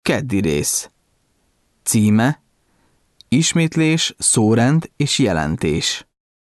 Keddi rész. Címe: Ismétlés, szórend és jelentés.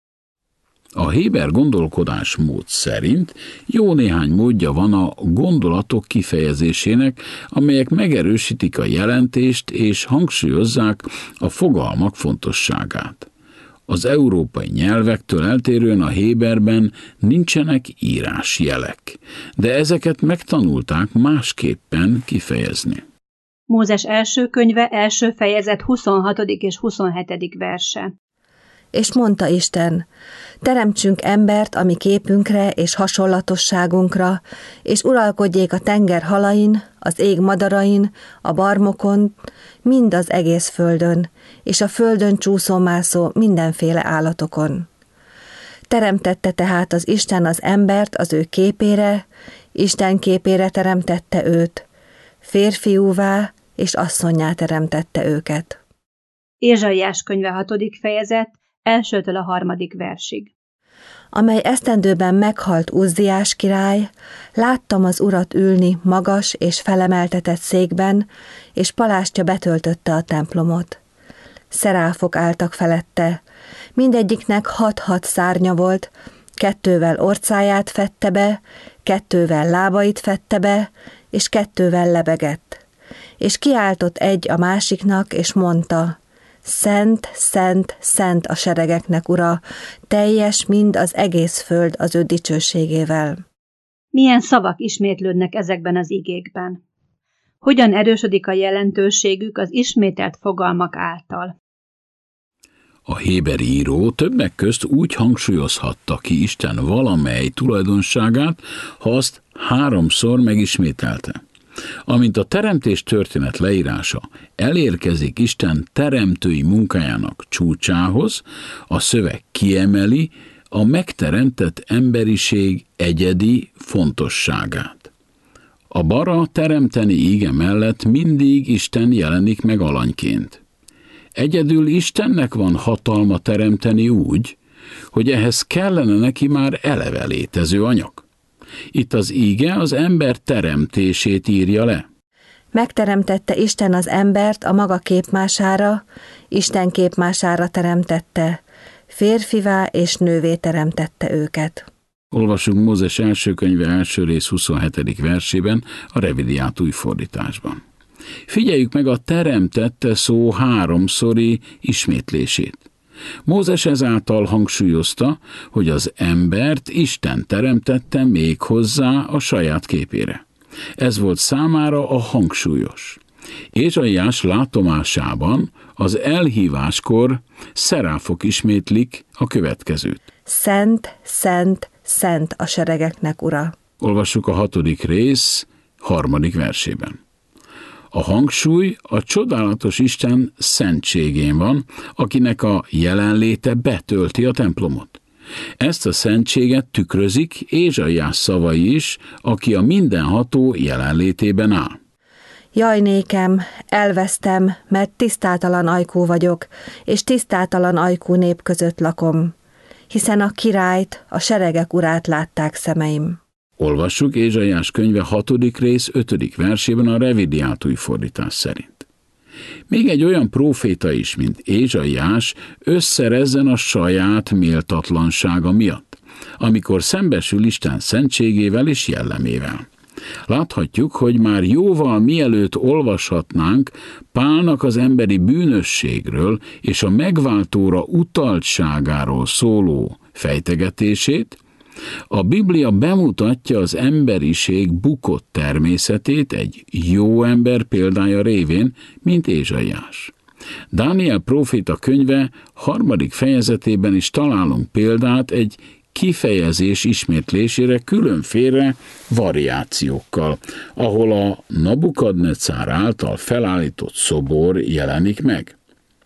A Héber gondolkodásmód szerint jó néhány módja van a gondolatok kifejezésének, amelyek megerősítik a jelentést és hangsúlyozzák a fogalmak fontosságát. Az európai nyelvektől eltérően a héberben nincsenek írásjelek, de ezeket megtanulták másképpen kifejezni. Mózes első könyve, első fejezet 26. és 27. verse. És mondta Isten, teremtsünk embert a mi képünkre és hasonlatosságunkra, és uralkodjék a tenger halain, az ég madarain, a barmokon, mind az egész földön, és a földön csúszómászó mindenféle állatokon. Teremtette tehát az Isten az embert az ő képére, Isten képére teremtette őt, férfiúvá és asszonnyá teremtette őket. Ézsaiás könyve 6. fejezet, 1-től a 3. versig. Amely esztendőben meghalt Uzziás király, láttam az Urat ülni magas és felemeltetett székben, és palástja betöltötte a templomot. Szeráfok álltak felette, mindegyiknek 6 szárnya volt, 2 orcáját fedte be, 2 lábait fedte be, és 2 lebegett. És kiáltott egy a másiknak, és mondta: Szent, szent, szent a seregeknek Ura, teljes mind az egész föld az ő dicsőségével. Milyen szavak ismétlődnek ezekben az igékben? Hogyan erősödik a jelentőségük az ismételt fogalmak által? A héber író többek közt úgy hangsúlyozhatta ki Isten valamely tulajdonságát, ha azt 3-szor megismételte. Amint a teremtés történet leírása elérkezik Isten teremtői munkájának csúcsához, a szöveg kiemeli a megteremtett emberiség egyedi fontosságát. A bara teremteni íge mellett mindig Isten jelenik meg alanyként. Egyedül Istennek van hatalma teremteni úgy, hogy ehhez kellene neki már eleve létező anyag. Itt az íge az ember teremtését írja le. Megteremtette Isten az embert a maga képmására, Isten képmására teremtette, férfivá és nővé teremtette őket. Olvasunk Mózes első könyve első rész 27. versében, a revidiált új fordításban. Figyeljük meg a teremtette szó 3-szori ismétlését. Mózes ezáltal hangsúlyozta, hogy az embert Isten teremtette még hozzá a saját képére. Ez volt számára a hangsúlyos. Ézsaiás látomásában az elhíváskor szeráfok ismétlik a következőt. Szent, szent, szent a seregeknek Ura. Olvassuk a 6. rész 3. versében. A hangsúly a csodálatos Isten szentségén van, akinek a jelenléte betölti a templomot. Ezt a szentséget tükrözik Ézsaiás szavai is, aki a mindenható jelenlétében áll. Jaj nékem, elvesztem, mert tisztátalan ajkú vagyok, és tisztátalan ajkú nép között lakom, hiszen a királyt, a seregek urát látták szemeim. Olvassuk Ézsaiás könyve 6. rész 5. versében a revidiált új fordítás szerint. Még egy olyan próféta is, mint Ézsaiás, összerezzen a saját méltatlansága miatt, amikor szembesül Isten szentségével és jellemével. Láthatjuk, hogy már jóval mielőtt olvashatnánk Pálnak az emberi bűnösségről és a megváltóra utaltságáról szóló fejtegetését, a Biblia bemutatja az emberiség bukott természetét egy jó ember példája révén, mint Ézsaiás. Dániel próféta könyve 3. fejezetében is találunk példát egy kifejezés ismétlésére különféle variációkkal, ahol a Nabukadnecár által felállított szobor jelenik meg.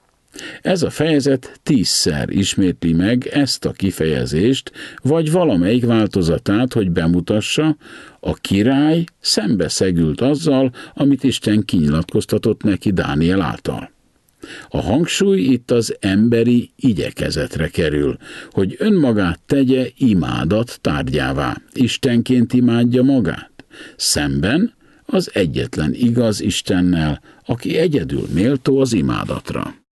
Ez a fejezet 10-szer ismétli meg ezt a kifejezést, vagy valamelyik változatát, hogy bemutassa, a király szembeszegült azzal, amit Isten kinyilatkoztatott neki Dániel által. A hangsúly itt az emberi igyekezetre kerül, hogy önmagát tegye imádat tárgyává, Istenként imádja magát, szemben az egyetlen igaz Istennel, aki egyedül méltó az imádatra.